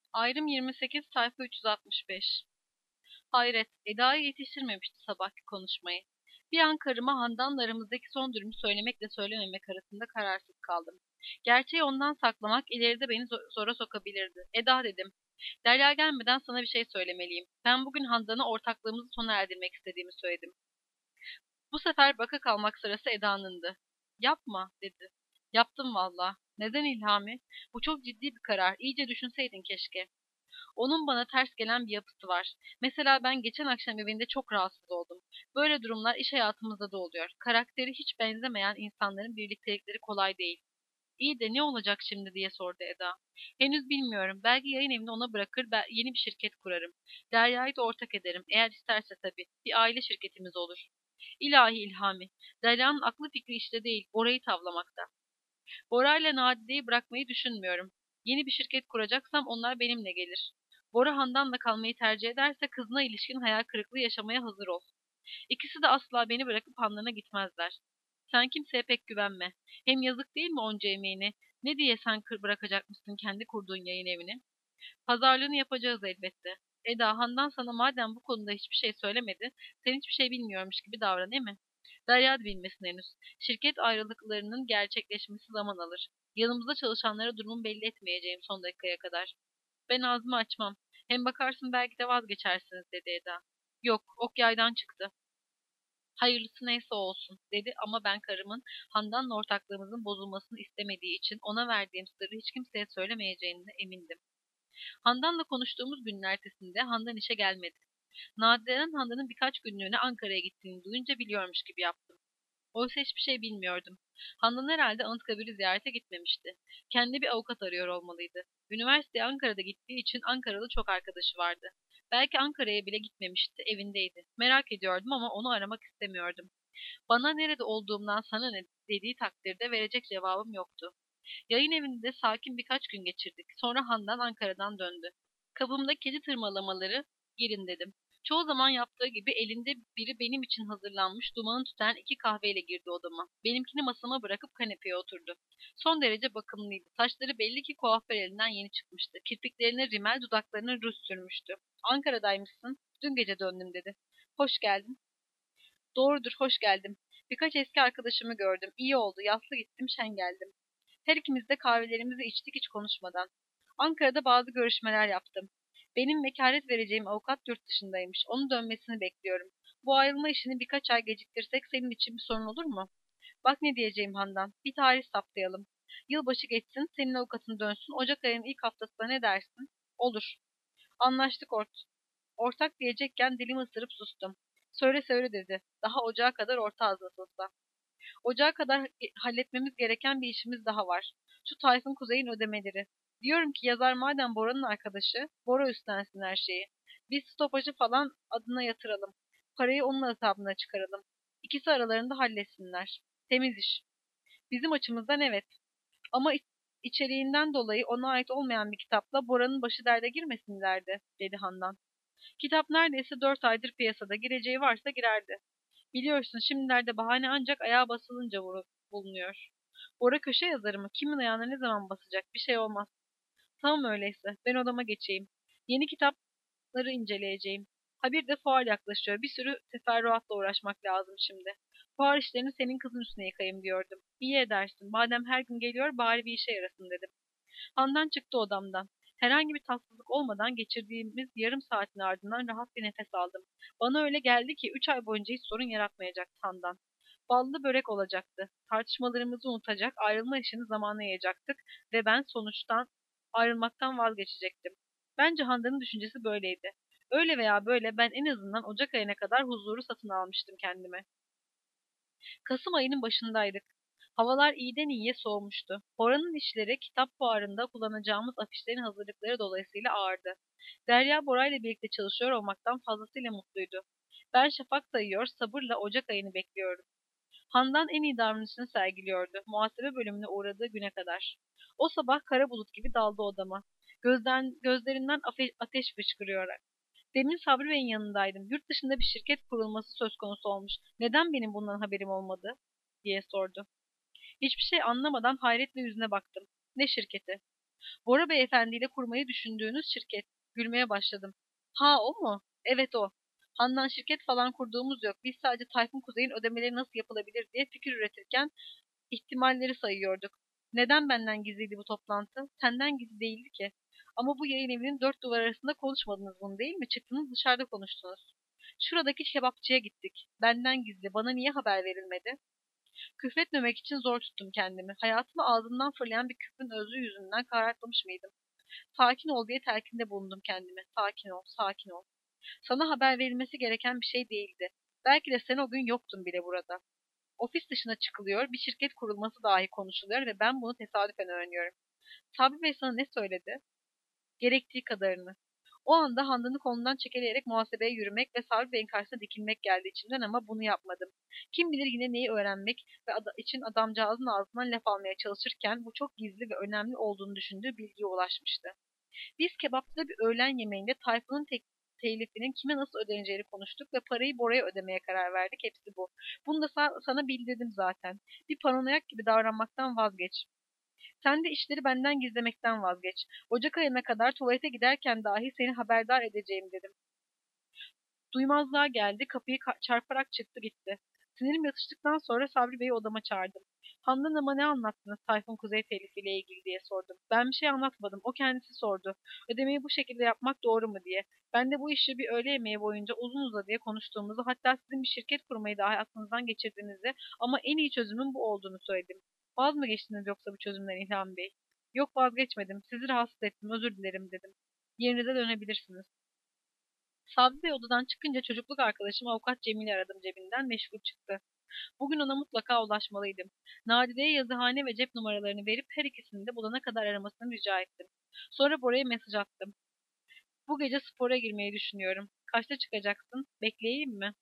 Ayrım 28 sayfa 365. Hayret, Eda'yı yetiştirmemişti sabahki konuşmayı. Bir an karıma Handan'la aramızdaki son durumu söylemekle söylememek arasında kararsız kaldım. Gerçeği ondan saklamak ileride beni zora sokabilirdi. Eda dedim. Derya gelmeden sana bir şey söylemeliyim. Ben bugün Handan'a ortaklığımızı sona erdirmek istediğimi söyledim. Bu sefer baka kalmak sırası Eda'nındı. Yapma dedi. Yaptım valla. Neden İlhami? Bu çok ciddi bir karar. İyice düşünseydin keşke. Onun bana ters gelen bir yapısı var. Mesela ben geçen akşam evinde çok rahatsız oldum. Böyle durumlar iş hayatımızda da oluyor. Karakteri hiç benzemeyen insanların birliktelikleri kolay değil. İyi de ne olacak şimdi diye sordu Eda. Henüz bilmiyorum. Belki yayın evini ona bırakır, yeni bir şirket kurarım. Derya'yı da ortak ederim. Eğer isterse tabii. Bir aile şirketimiz olur. İlahi İlhami. Derya'nın aklı fikri işte değil, orayı tavlamakta. Bora ile Nadide'yi bırakmayı düşünmüyorum. Yeni bir şirket kuracaksam onlar benimle gelir. Bora Handan'la kalmayı tercih ederse kızına ilişkin hayal kırıklığı yaşamaya hazır ol. İkisi de asla beni bırakıp Handan'a gitmezler. Sen kimseye pek güvenme. Hem yazık değil mi onca emeğini? Ne diye sen bırakacakmışsın kendi kurduğun yayın evini? Pazarlığını yapacağız elbette. Eda, Handan sana madem bu konuda hiçbir şey söylemedi, sen hiçbir şey bilmiyormuş gibi davran, değil mi? Derya da bilmesin henüz. Şirket ayrılıklarının gerçekleşmesi zaman alır. Yanımızda çalışanlara durumu belli etmeyeceğim son dakikaya kadar. Ben ağzımı açmam. Hem bakarsın belki de vazgeçersiniz dedi Eda. Yok, ok yaydan çıktı. Hayırlısı neyse olsun dedi ama ben karımın Handan'la ortaklığımızın bozulmasını istemediği için ona verdiğim sırrı hiç kimseye söylemeyeceğine emindim. Handan'la konuştuğumuz günün ertesinde Handan işe gelmedi. Nadire'nin Handan'ın birkaç günlüğüne Ankara'ya gittiğini duyunca biliyormuş gibi yaptım. Oysa hiçbir şey bilmiyordum. Handan herhalde Anıtkabir'i ziyarete gitmemişti. Kendi bir avukat arıyor olmalıydı. Üniversiteye Ankara'da gittiği için Ankaralı çok arkadaşı vardı. Belki Ankara'ya bile gitmemişti, evindeydi. Merak ediyordum ama onu aramak istemiyordum. Bana nerede olduğumdan sana ne dediği takdirde verecek cevabım yoktu. Yayın evinde sakin birkaç gün geçirdik. Sonra Handan Ankara'dan döndü. Kapımda kedi tırmalamaları gelin dedim. Çoğu zaman yaptığı gibi elinde biri benim için hazırlanmış dumanı tüten iki kahveyle girdi odama. Benimkini masama bırakıp kanepeye oturdu. Son derece bakımlıydı. Saçları belli ki kuaför elinden yeni çıkmıştı. Kirpiklerine rimel, dudaklarına ruj sürmüştü. Ankara'daymışsın. Dün gece döndüm dedi. Hoş geldin. Doğrudur, hoş geldim. Birkaç eski arkadaşımı gördüm. İyi oldu. Yaslı gittim, şen geldim. Her ikimiz de kahvelerimizi içtik hiç konuşmadan. Ankara'da bazı görüşmeler yaptım. Benim vekalet vereceğim avukat yurt dışındaymış. Onun dönmesini bekliyorum. Bu ayrılma işini birkaç ay geciktirsek senin için bir sorun olur mu? Bak ne diyeceğim Handan. Bir tarih saptayalım. Yılbaşı geçsin, senin avukatın dönsün. Ocak ayının ilk haftasında ne dersin? Olur. Anlaştık ortak diyecekken dilimi ısırıp sustum. Söyle söyle dedi. Daha ocağa kadar ortağız nasılsa. Ocağa kadar halletmemiz gereken bir işimiz daha var. Şu Tayfun Kuzey'in ödemeleri. Diyorum ki yazar madem Bora'nın arkadaşı, Bora üstlensin her şeyi. Biz stopajı falan adına yatıralım. Parayı onun hesabına çıkaralım. İkisi aralarında halletsinler. Temiz iş. Bizim açımızdan evet. Ama içeriğinden dolayı ona ait olmayan bir kitapla Bora'nın başı derde girmesin derdi, dedi Handan. Kitap neredeyse 4 aydır piyasada. Gireceği varsa girerdi. Biliyorsun şimdilerde bahane ancak ayağa basılınca bulunuyor. Bora köşe yazarı mı? Kimin ayağına ne zaman basacak? Bir şey olmaz. Tamam öyleyse. Ben odama geçeyim. Yeni kitapları inceleyeceğim. Ha bir de fuar yaklaşıyor. Bir sürü teferruatla uğraşmak lazım şimdi. Fuar işlerini senin kızın üstüne yıkayayım diyordum. İyi edersin. Madem her gün geliyor bari bir işe yarasın dedim. Handan çıktı odamdan. Herhangi bir tatsızlık olmadan geçirdiğimiz yarım saatin ardından rahat bir nefes aldım. Bana öyle geldi ki 3 ay boyunca hiç sorun yaratmayacaktı Handan. Ballı börek olacaktı. Tartışmalarımızı unutacak, ayrılma işini zamana yayacaktık ve ben sonuçtan ayrılmaktan vazgeçecektim. Bence Handan'ın düşüncesi böyleydi. Öyle veya böyle ben en azından Ocak ayına kadar huzuru satın almıştım kendime. Kasım ayının başındaydık. Havalar iyiden iyiye soğumuştu. Bora'nın işleri kitap fuarında kullanacağımız afişlerin hazırlıkları dolayısıyla ağırdı. Derya Bora ile birlikte çalışıyor olmaktan fazlasıyla mutluydu. Ben şafak sayıyor, sabırla Ocak ayını bekliyorum. Handan en iyi davranışını sergiliyordu, muhasebe bölümüne uğradığı güne kadar. O sabah kara bulut gibi daldı odama. Gözlerinden ateş fışkırıyor. Demin Sabri Bey'in yanındaydım. Yurt dışında bir şirket kurulması söz konusu olmuş. Neden benim bundan haberim olmadı? Diye sordu. Hiçbir şey anlamadan hayretle yüzüne baktım. Ne şirketi? Bora Beyefendi ile kurmayı düşündüğünüz şirket. Gülmeye başladım. Ha o mu? Evet o. Handan şirket falan kurduğumuz yok. Biz sadece Tayfun Kuzey'in ödemeleri nasıl yapılabilir diye fikir üretirken ihtimalleri sayıyorduk. Neden benden gizliydi bu toplantı? Senden gizli değildi ki. Ama bu yayın evinin dört duvar arasında konuşmadınız bunu değil mi? Çıktınız dışarıda konuştunuz. Şuradaki kebapçıya gittik. Benden gizli. Bana niye haber verilmedi? Küfretmemek için zor tuttum kendimi. Hayatımı ağzımdan fırlayan bir küfrün özü yüzünden karartlamış mıydım? Sakin ol diye telkinde bulundum kendime. Sakin ol, sakin ol. Sana haber verilmesi gereken bir şey değildi. Belki de sen o gün yoktun bile burada. Ofis dışına çıkılıyor, bir şirket kurulması dahi konuşuluyor ve ben bunu tesadüfen öğreniyorum. Sabri Bey sana ne söyledi? Gerektiği kadarını. O anda Handan'ı kolundan çekeleyerek muhasebeye yürümek ve Sabri Bey'in karşısına dikilmek geldi içimden ama bunu yapmadım. Kim bilir yine neyi öğrenmek ve için adamcağızın ağzından laf almaya çalışırken bu çok gizli ve önemli olduğunu düşündüğü bilgiye ulaşmıştı. Biz kebapta bir öğlen yemeğinde Tayfun'un telifinin kime nasıl ödeneceğini konuştuk ve parayı Bora'ya ödemeye karar verdik. Hepsi bu. Bunu da sana bildirdim zaten. Bir paranoyak gibi davranmaktan vazgeç. Sen de işleri benden gizlemekten vazgeç. Ocak ayına kadar tuvalete giderken dahi seni haberdar edeceğim dedim. Duymazlığa geldi, kapıyı çarparak çıktı gitti. Sinirim yatıştıktan sonra Sabri Bey'i odama çağırdım. Handan ama ne anlattınız Tayfun Kuzey telifiyle ilgili diye sordum. Ben bir şey anlatmadım, o kendisi sordu. Ödemeyi bu şekilde yapmak doğru mu diye. Ben de bu işi bir öğle yemeği boyunca uzun uzadıya konuştuğumuzu, hatta sizin bir şirket kurmayı dahi aklınızdan geçirdiğinizi ama en iyi çözümün bu olduğunu söyledim. Vaz mı geçtiniz yoksa bu çözümden İlhan Bey? Yok vazgeçmedim, sizi rahatsız ettim, özür dilerim dedim. Yerinize dönebilirsiniz. Sabri Bey odadan çıkınca çocukluk arkadaşım avukat Cemil'i aradım cebinden meşgul çıktı. Bugün ona mutlaka ulaşmalıydım. Nadide'ye yazıhane ve cep numaralarını verip her ikisini de bulana kadar aramasını rica ettim. Sonra Bora'ya mesaj attım. Bu gece spora girmeyi düşünüyorum. Kaçta çıkacaksın? Bekleyeyim mi?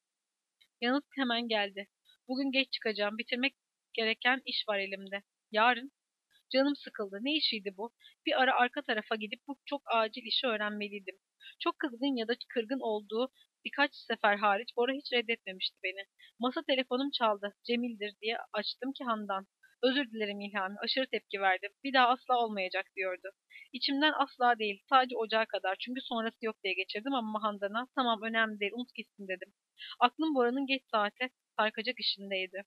Yanıt hemen geldi. Bugün geç çıkacağım. Bitirmek gereken iş var elimde. Yarın? Canım sıkıldı. Ne işiydi bu? Bir ara arka tarafa gidip bu çok acil işi öğrenmeliydim. Çok kızgın ya da kırgın olduğu birkaç sefer hariç Bora hiç reddetmemişti beni. Masa telefonum çaldı. Cemil'dir diye açtım ki Handan. Özür dilerim İlhami. Aşırı tepki verdim. Bir daha asla olmayacak diyordu. İçimden asla değil. Sadece ocağa kadar. Çünkü sonrası yok diye geçirdim ama Handan'a tamam önemli değil. Unut gitsin dedim. Aklım Bora'nın geç saate sarkacak işindeydi.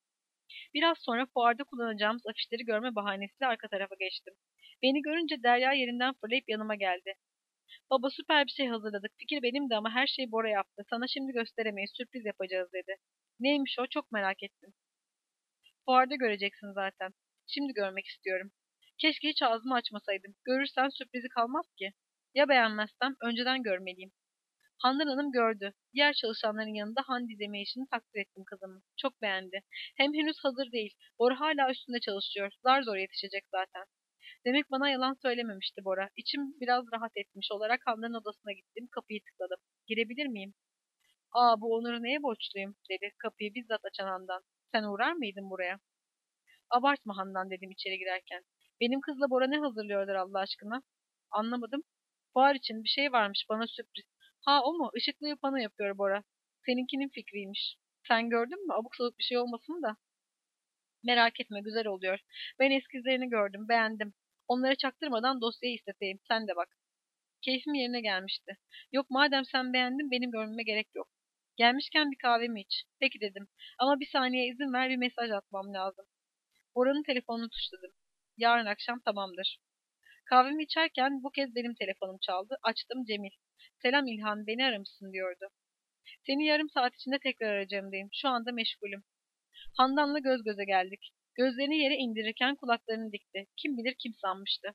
Biraz sonra fuarda kullanacağımız afişleri görme bahanesiyle arka tarafa geçtim. Beni görünce Derya yerinden fırlayıp yanıma geldi. Baba süper bir şey hazırladık. Fikir benimdi ama her şeyi Bora yaptı. Sana şimdi gösteremeyiz. Sürpriz yapacağız dedi. Neymiş o? Çok merak ettim. Fuarda göreceksin zaten. Şimdi görmek istiyorum. Keşke hiç ağzımı açmasaydım. Görürsen sürprizi kalmaz ki. Ya beğenmezsem önceden görmeliyim. Handan Hanım gördü. Diğer çalışanların yanında Handi deme işini takdir ettim kızımı. Çok beğendi. Hem henüz hazır değil. Bora hala üstünde çalışıyor. Zar zor yetişecek zaten. Demek bana yalan söylememişti Bora. İçim biraz rahat etmiş olarak Handan'ın odasına gittim. Kapıyı tıkladım. Girebilir miyim? Aa bu onuru neye borçluyum dedi kapıyı bizzat açan Handan. Sen uğrar mıydın buraya? Abartma Handan dedim içeri girerken. Benim kızla Bora ne hazırlıyorlar Allah aşkına? Anlamadım. Fuar için bir şey varmış bana sürpriz. Ha o mu? Işıklı pano yapıyor Bora. Seninkinin fikriymiş. Sen gördün mü? Abuk sabuk bir şey olmasın da. Merak etme güzel oluyor. Ben eskizlerini gördüm beğendim. Onlara çaktırmadan dosyayı isteteyim. Sen de bak. Keyfim yerine gelmişti. Yok madem sen beğendin benim görmeme gerek yok. Gelmişken bir kahvemi iç. Peki dedim. Ama bir saniye izin ver bir mesaj atmam lazım. Bora'nın telefonunu tuşladım. Yarın akşam tamamdır. Kahvemi içerken bu kez benim telefonum çaldı. Açtım Cemil. Selam İlhan, beni aramışsın diyordu. Seni yarım saat içinde tekrar arayacağım diyeyim. Şu anda meşgulüm. Handan'la göz göze geldik. Gözlerini yere indirirken kulaklarını dikti. Kim bilir kim sanmıştı.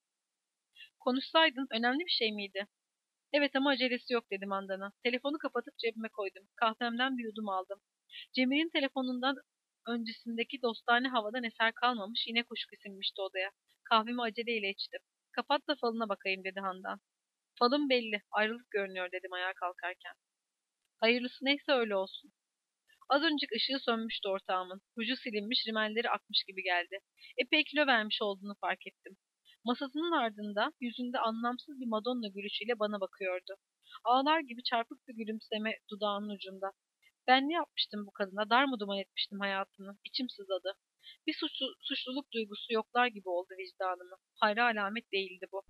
Konuşsaydın önemli bir şey miydi? Evet ama acelesi yok dedim Handan'a. Telefonu kapatıp cebime koydum. Kahvemden bir yudum aldım. Cemil'in telefonundan öncesindeki dostane havadan eser kalmamış yine kuşku sinmişti odaya. Kahvemi aceleyle içtim. Kapat da falına bakayım dedi Handan. Falım belli. Ayrılık görünüyor dedim ayağa kalkarken. Hayırlısı neyse öyle olsun. Az önceki ışığı sönmüştü ortağımın. Ruju silinmiş, rimelleri akmış gibi geldi. Epey kilo vermiş olduğunu fark ettim. Masasının ardında yüzünde anlamsız bir Madonna gülüşüyle bana bakıyordu. Ağlar gibi çarpık bir gülümseme dudağının ucunda. Ben ne yapmıştım bu kadına? Dar mı duman etmiştim hayatını? İçim sızladı. Bir suçluluk duygusu yoklar gibi oldu vicdanımı. Hayra alamet değildi bu.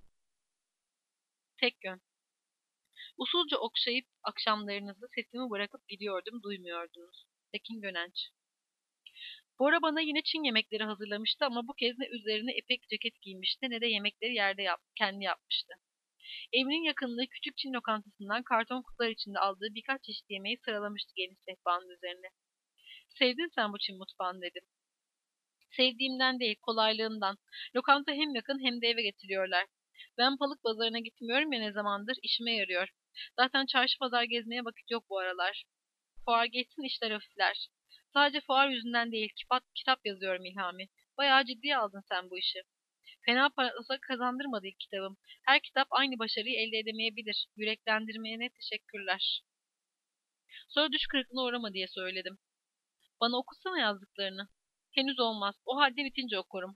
Tek yön. Usulca okşayıp akşamlarınızı sesimi bırakıp gidiyordum, duymuyordunuz. Tekin Gönenç. Bora bana yine Çin yemekleri hazırlamıştı ama bu kez ne üzerine ipek ceket giymişti ne de yemekleri kendi yapmıştı. Evinin yakınlığı küçük Çin lokantasından karton kutular içinde aldığı birkaç çeşit yemeği sıralamıştı geniş sehpanın üzerine. Sevdin sen bu Çin mutfağını dedim. Sevdiğimden değil, kolaylığından. Lokanta hem yakın hem de eve getiriyorlar. Ben balık pazarına gitmiyorum ya ne zamandır, işime yarıyor. Zaten çarşı pazar gezmeye vakit yok bu aralar. Fuar geçsin işler hafifler. Sadece fuar yüzünden değil, kitap yazıyorum İlhami. Bayağı ciddiye aldın sen bu işi. Fena parası kazandırmadı ilk kitabım. Her kitap aynı başarıyı elde edemeyebilir. Yüreklendirmeye teşekkürler. Sonra düş kırıklığına uğrama diye söyledim. Bana okusana yazdıklarını. Henüz olmaz. O halde bitince okurum.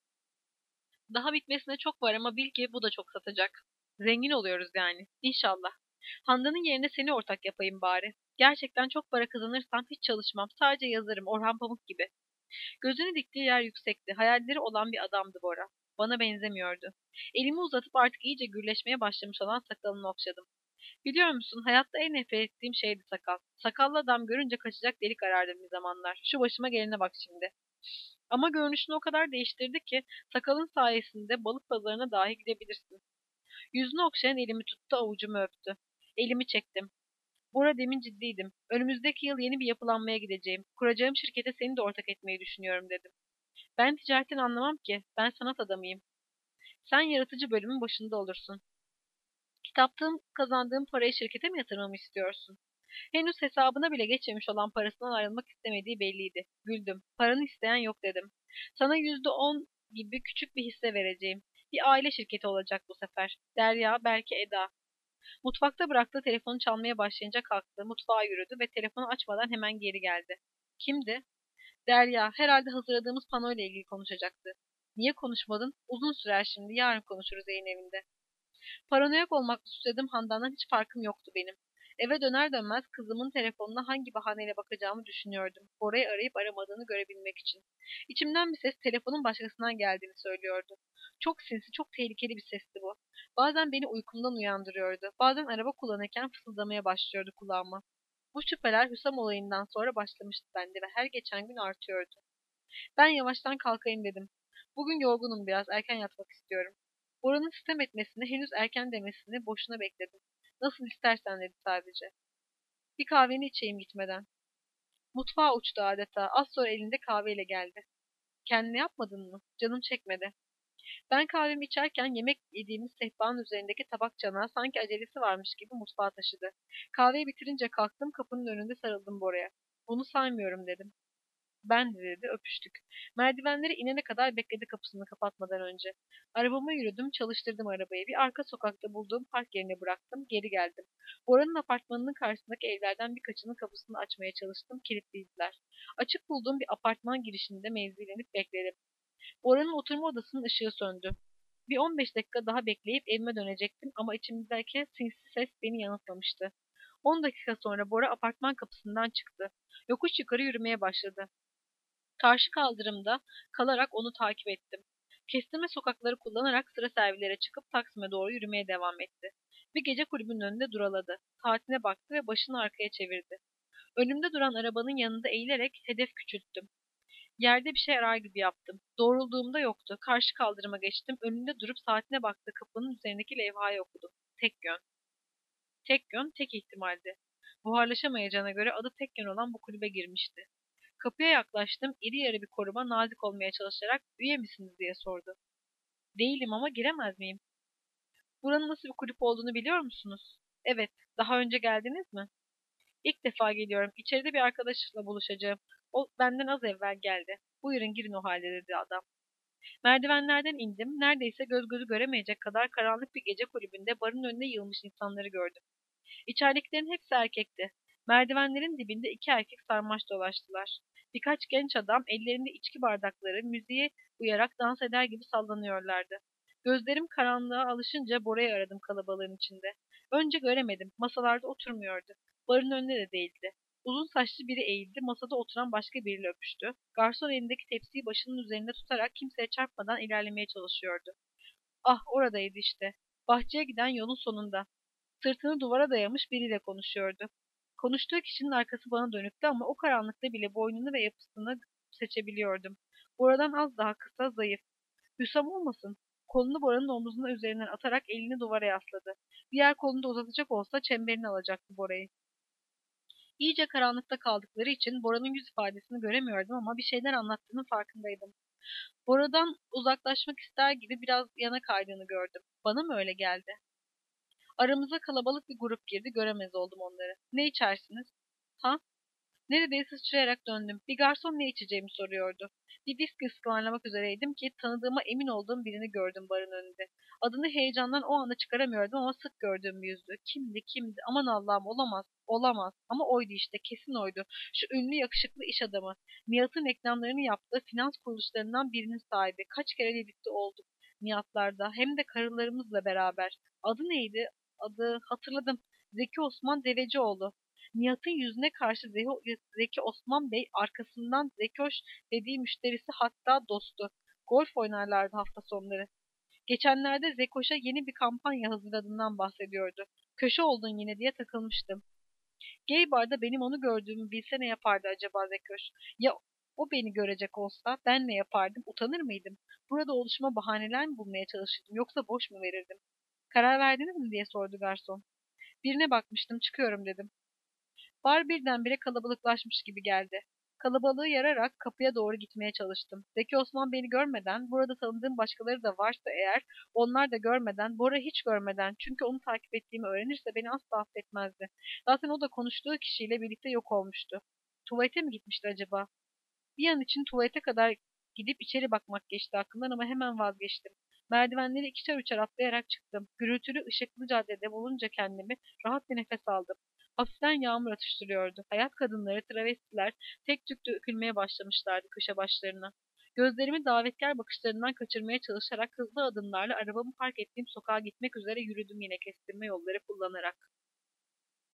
Daha bitmesine çok var ama bil ki bu da çok satacak. Zengin oluyoruz yani. İnşallah. Handan'ın yerine seni ortak yapayım bari. Gerçekten çok para kazanırsam hiç çalışmam. Sadece yazarım Orhan Pamuk gibi. Gözünü diktiği yer yüksekti. Hayalleri olan bir adamdı Bora. Bana benzemiyordu. Elimi uzatıp artık iyice gürleşmeye başlamış olan sakalını okşadım. Biliyor musun, hayatta en nefret ettiğim şeydi sakal. Sakallı adam görünce kaçacak delik arardım bir zamanlar. Şu başıma gelene bak şimdi. Ama görünüşünü o kadar değiştirdi ki sakalın sayesinde balık pazarına dahi gidebilirsin. Yüzünü okşayan elimi tuttu, avucumu öptü. Elimi çektim. Bora demin ciddiydim. Önümüzdeki yıl yeni bir yapılanmaya gideceğim. Kuracağım şirkete seni de ortak etmeyi düşünüyorum dedim. Ben ticaretten anlamam ki. Ben sanat adamıyım. Sen yaratıcı bölümün başında olursun. Kitaptan kazandığım parayı şirkete mi yatırmamı istiyorsun? Henüz hesabına bile geçmemiş olan parasından ayrılmak istemediği belliydi. Güldüm. Paranı isteyen yok dedim. Sana %10 gibi küçük bir hisse vereceğim. Bir aile şirketi olacak bu sefer. Derya, belki Eda. Mutfakta bıraktığı telefonu çalmaya başlayınca kalktı. Mutfağa yürüdü ve telefonu açmadan hemen geri geldi. Kimdi? Derya, herhalde hazırladığımız panoyla ilgili konuşacaktı. Niye konuşmadın? Uzun sürer şimdi. Yarın konuşuruz yayın evinde. Paranoyak olmakla suçladığım Handan'dan hiç farkım yoktu benim. Eve döner dönmez kızımın telefonuna hangi bahaneyle bakacağımı düşünüyordum. Bora'yı arayıp aramadığını görebilmek için. İçimden bir ses telefonun başkasından geldiğini söylüyordu. Çok sinsi, çok tehlikeli bir sesti bu. Bazen beni uykumdan uyandırıyordu. Bazen araba kullanırken fısıldamaya başlıyordu kulağıma. Bu şüpheler Hüsam olayından sonra başlamıştı bende ve her geçen gün artıyordu. Ben yavaştan kalkayım dedim. Bugün yorgunum biraz, erken yatmak istiyorum. Bora'nın sitem etmesini, henüz erken demesini boşuna bekledim. Nasıl istersen dedi sadece. Bir kahveni içeyim gitmeden. Mutfağa uçtu adeta. Az sonra elinde kahveyle geldi. Kendine yapmadın mı? Canım çekmedi. Ben kahvemi içerken yemek yediğimiz sehpanın üzerindeki tabak çanağı sanki acelesi varmış gibi mutfağa taşıdı. Kahveyi bitirince kalktım, kapının önünde sarıldım Bora'ya. Bunu saymıyorum dedim. Ben de dedi, öpüştük. Merdivenlere inene kadar bekledi kapısını kapatmadan önce. Arabama yürüdüm, çalıştırdım arabayı. Bir arka sokakta bulduğum park yerine bıraktım, geri geldim. Bora'nın apartmanının karşısındaki evlerden birkaçının kapısını açmaya çalıştım, kilitliydiler. Açık bulduğum bir apartman girişinde mevzilenip bekledim. Bora'nın oturma odasının ışığı söndü. Bir 15 dakika daha bekleyip evime dönecektim ama içimdeki sinsi ses beni yanıltmamıştı. 10 dakika sonra Bora apartman kapısından çıktı. Yokuş yukarı yürümeye başladı. Karşı kaldırımda kalarak onu takip ettim. Kestirme sokakları kullanarak sıra servilere çıkıp Taksim'e doğru yürümeye devam etti. Bir gece kulübünün önünde duraladı. Saatine baktı ve başını arkaya çevirdi. Önümde duran arabanın yanında eğilerek hedef küçülttüm. Yerde bir şey arar gibi yaptım. Doğrulduğumda yoktu. Karşı kaldırıma geçtim. Önünde durup saatine baktı. Kapının üzerindeki levhayı okudum. Tek yön. Tek yön, tek ihtimaldi. Buharlaşamayacağına göre adı tek yön olan bu kulübe girmişti. Kapıya yaklaştım. İri yarı bir koruma nazik olmaya çalışarak üye misiniz diye sordu. Değilim ama giremez miyim? Buranın nasıl bir kulüp olduğunu biliyor musunuz? Evet. Daha önce geldiniz mi? İlk defa geliyorum. İçeride bir arkadaşla buluşacağım. O benden az evvel geldi. Buyurun girin o halde dedi adam. Merdivenlerden indim. Neredeyse göz gözü göremeyecek kadar karanlık bir gece kulübünde barın önüne yığılmış insanları gördüm. İçeridekilerin hepsi erkekti. Merdivenlerin dibinde iki erkek sarmaş dolaştılar. Birkaç genç adam ellerinde içki bardakları müziğe uyarak dans eder gibi sallanıyorlardı. Gözlerim karanlığa alışınca Bora'yı aradım kalabalığın içinde. Önce göremedim. Masalarda oturmuyordu. Barın önünde de değildi. Uzun saçlı biri eğildi, masada oturan başka biriyle öpüştü. Garson elindeki tepsiyi başının üzerinde tutarak kimseye çarpmadan ilerlemeye çalışıyordu. Ah, oradaydı işte. Bahçeye giden yolun sonunda. Sırtını duvara dayamış biriyle konuşuyordu. Konuştuğu kişinin arkası bana dönüktü ama o karanlıkta bile boynunu ve yapısını seçebiliyordum. Boradan az daha kısa, zayıf. Hüsam olmasın. Kolunu Bora'nın omzuna üzerinden atarak elini duvara yasladı. Diğer kolunu da uzatacak olsa çemberini alacaktı Bora'yı. İyice karanlıkta kaldıkları için Bora'nın yüz ifadesini göremiyordum ama bir şeyler anlattığının farkındaydım. Bora'dan uzaklaşmak ister gibi biraz yana kaydığını gördüm. Bana mı öyle geldi? Aramıza kalabalık bir grup girdi, göremez oldum onları. Ne içersiniz? Ha? Neredeyse sıçrayarak döndüm. Bir garson ne içeceğimi soruyordu. Bir viski ısmarlamak üzereydim ki tanıdığıma emin olduğum birini gördüm barın önünde. Adını heyecandan o anda çıkaramıyordum ama sık gördüğüm bir yüzdü. Kimdi? Aman Allah'ım, olamaz. Ama oydu işte, kesin oydu. Şu ünlü yakışıklı iş adamı. Nihat'ın reklamlarını yaptığı finans kuruluşlarından birinin sahibi. Kaç kere birlikte olduk Nihat'larda. Hem de karılarımızla beraber. Adı neydi? Adı hatırladım. Zeki Osman Devecioğlu. Nihat'ın yüzüne karşı Zeki Osman Bey arkasından Zekoş dediği müşterisi, hatta dostu. Golf oynarlardı hafta sonları. Geçenlerde Zekoş'a yeni bir kampanya hazırladığından bahsediyordu. Köşe oldun yine diye takılmıştım. Gay barda benim onu gördüğümü bilse ne yapardı acaba Zekoş? Ya o beni görecek olsa ben ne yapardım? Utanır mıydım? Burada oluşuma bahaneler mi bulmaya çalışırdım yoksa boş mu verirdim? Karar verdiniz mi diye sordu garson. Birine bakmıştım, çıkıyorum dedim. Bar birdenbire kalabalıklaşmış gibi geldi. Kalabalığı yararak kapıya doğru gitmeye çalıştım. Zeki Osman beni görmeden, burada tanıdığım başkaları da varsa eğer, onlar da görmeden, Bora hiç görmeden, çünkü onu takip ettiğimi öğrenirse beni asla affetmezdi. Zaten o da konuştuğu kişiyle birlikte yok olmuştu. Tuvalete mi gitmişti acaba? Bir an için tuvalete kadar gidip içeri bakmak geçti aklımdan ama hemen vazgeçtim. Merdivenleri ikişer üçer atlayarak çıktım. Gürültülü ışıklı caddede bulunca kendimi rahat bir nefes aldım. Hafiften yağmur atıştırıyordu. Hayat kadınları, travestiler tek tük dökülmeye başlamışlardı köşe başlarına. Gözlerimi davetkar bakışlarından kaçırmaya çalışarak hızlı adımlarla arabamı park ettiğim sokağa gitmek üzere yürüdüm yine kestirme yolları kullanarak.